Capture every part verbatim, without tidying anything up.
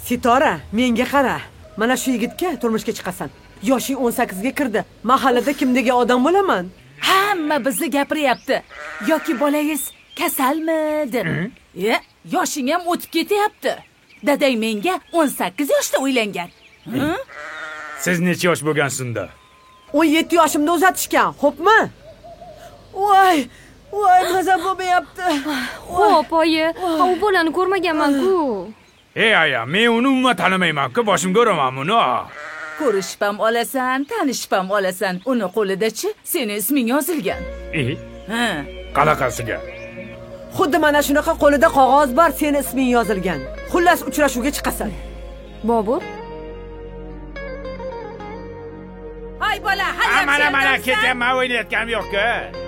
Sitora, menga qara. Mana shu yigitga turmushga chiqasan. Yoshing o'n sakkizga kirdi. Mahallada kim degan odam bo'laman? Hamma bizni gapiryapti. Yoki bolangiz kasalmi deb. Ya, yoshing ham o'tib ketyapti. Dadang menga o'n sakkiz yoshda uylangan. Siz necha yosh bo'lgansizda? o'n yetti yoshimda uzatishgan, xo'pmi? Voy, voy, mazam bo'lmayapti. Xo'p, oyi, u bolani ko'rmaganman-ku. Ey aya, men uni umuman tanimayman-ku, boshimga uraman buni. Ko'rishib ham olasan, tanishib ham olasan. Uni qo'lida-chi, seni isming yozilgan. Eh? Ha. Qanaqasiga? Xuddi mana shunaqa qo'lida qog'oz bor, seni isming yozilgan. Xullas uchrashuvga chiqasan. Bobur? Ay bola, hali mana mana ketyapman, o'ynayotganim yo'q-ku.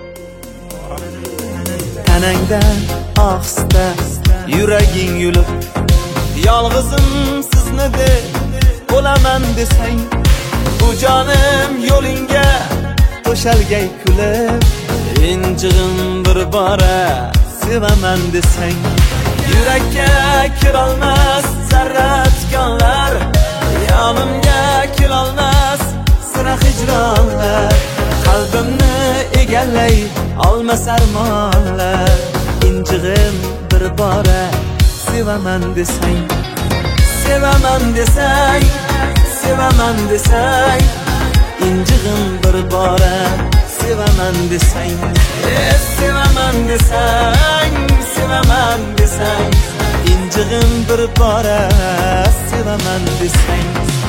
Tanangdan ohista yuraging yulib, yolg'izim sizni deb bo'laman desang, bu jonim yo'lingga to'shalgay kulib, injig'im bir bora sevaman desang, yurakka kirolmas zarra tikonlar, yonimga kelolmas sira hijronlar, qalbimni egallay olmas armonlar, injig'im bir bora sevaman desang, sevaman desang, sevaman desang, injig'im bir bora sevaman desang, eh, sevaman desang, sevaman desang, injig'im bir bora sevaman desang.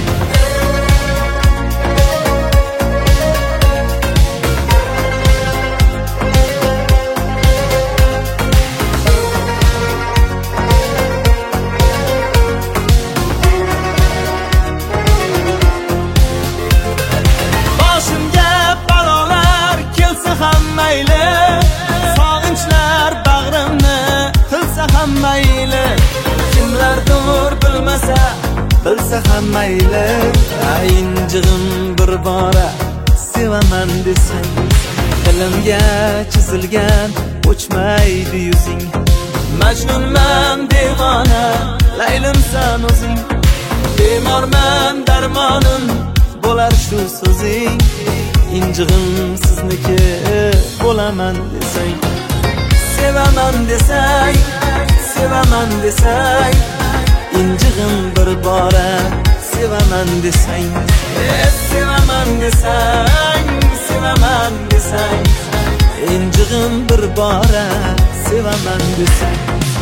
Sog'inchlar bag'rimni qilsa ham mayli, kimlardir bilmasa bilsa ham mayli, injig'im bir bora sevaman desang, dilimga chizilgan o'chmaydi yuzing, majnunman devona laylimsan o'zing, bemorman darmonim bo'lar shu so'zing, injig'im sizniki bo'laman desang, sevaman desang, sevaman desang, injig'im bir bora sevaman desang, eh, sevaman desang, sevaman desang, injig'im bir bora sevaman desang.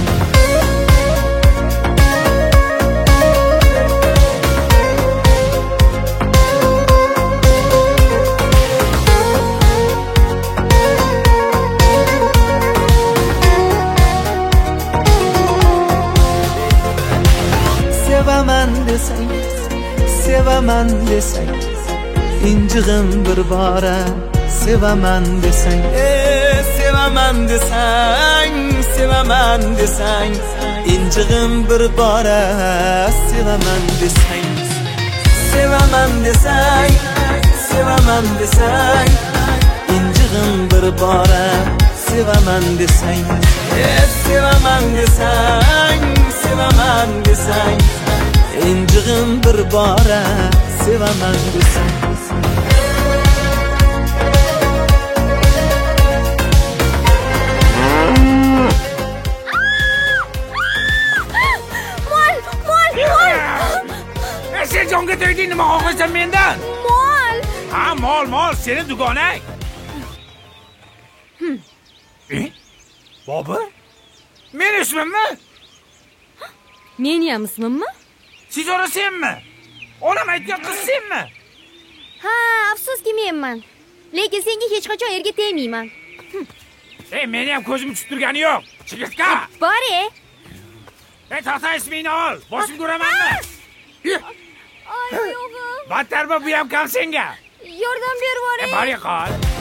Sevaman desang, sevaman desang, injig'im bir bora sevaman desang, eh, sevaman desang, sevaman desang, injig'im bir bora sevaman desang, sevaman desang, sevaman desang, injig'im bir bora sevaman desang, eh, sevaman desang, sevaman desang, injig'im bir bora sevaman desang. Mol, mol, mol. Sen jonga tegding, nima xohlasan mendan? Mol. Ha, mol, mol, seni dugonang. Eh? Bobur? Men ismimmi? Men ham ismimmi? Sitora senmi? Onam aytgan qiz senmi? Ha, afsuski menman. Lekin senga hech qachon erga tegmayman. Ey, meni ham ko'zim tushib turgani yo'q. Chigirtka. Bor-e. Ey, tata ismingni ol. Boshimga uramanmi? Ay, yo'g'im. Battar bu ham kam senga. Yordam berib E, yuboring. bari qol.